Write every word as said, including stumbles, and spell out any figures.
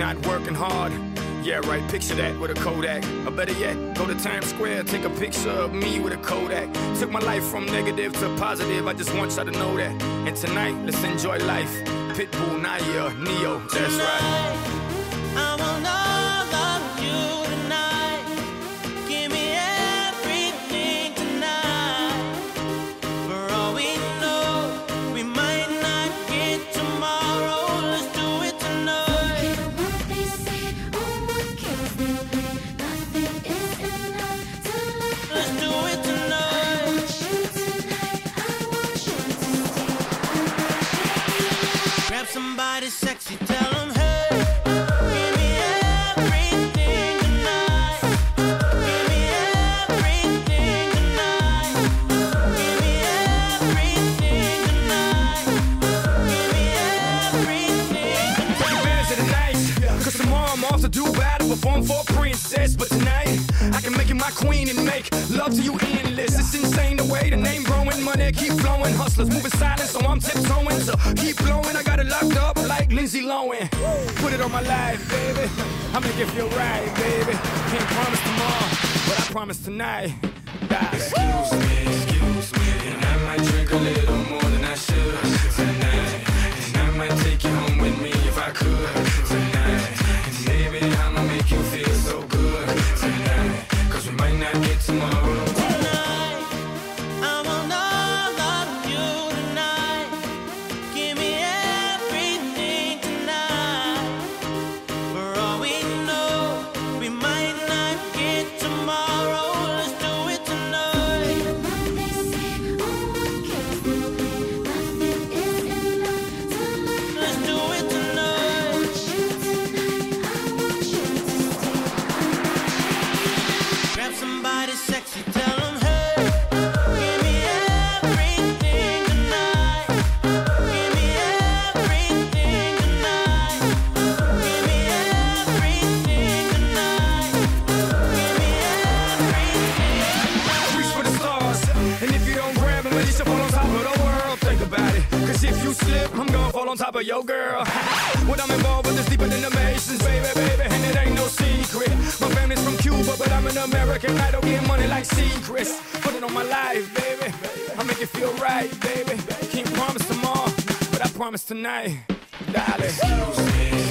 not working hard. Yeah, right, picture that with a Kodak. Or better yet, go to Times Square, take a picture of me with a Kodak. Took my life from negative to positive, I just want y'all to know that. And tonight, let's enjoy life. Pitbull, Naya, Neo, that's right. I want all of you tonight. Give me everything tonight. For all we know, we might not get tomorrow. Let's do it tonight. Forget what they say or what kills them. Nothing is enough to love. Let's do it I tonight. want you tonight. I want you to stay. Grab somebody sexy, tell them hey. Give me everything tonight. Give me everything tonight. Give me everything tonight. Give me everything Take advantage of the night, cause tomorrow I'm off to do battle, perform for a princess. But tonight, I can make you my queen and make love to you endless. It's insane the way the name growing, money keep flowing. Hustlers moving silent, so I'm tiptoeing. So keep blowing, I got it locked up like Lindsay Lohan. Put it on my life, baby, I make it feel right, baby. Can't promise tomorrow, but I promise tonight. Die. Excuse me, excuse me, and I might drink a little more than I should tonight. And I might take you home with me if I could tonight. And baby, I'ma make you feel so good tonight. Cause we might not get tomorrow. tonight. I want all of you tonight. Give me everything tonight. For all we know, we might not get tomorrow. Let's do it tonight. Forget what they say or what kills them. Nothing is enough to love. Let's do it I tonight. want you tonight. I want you to stay. Grab somebody sexy, tell them hey. Give me everything tonight. Give me everything tonight. Give me everything tonight. Give me everything. Reach for the stars, and if you don't grab them, at least you fall on top of the world. Think about it, cause if you slip, I'm gonna fall on top of your girl. What I'm involved with is deeper than the Masons, baby, baby, and it ain't no secret. My family's from Cuba, but I'm an American. I don't get money like secrets. Put it on my life, baby, I make it feel right, baby. Can't promise tomorrow, but I promise tonight, darling. Excuse me,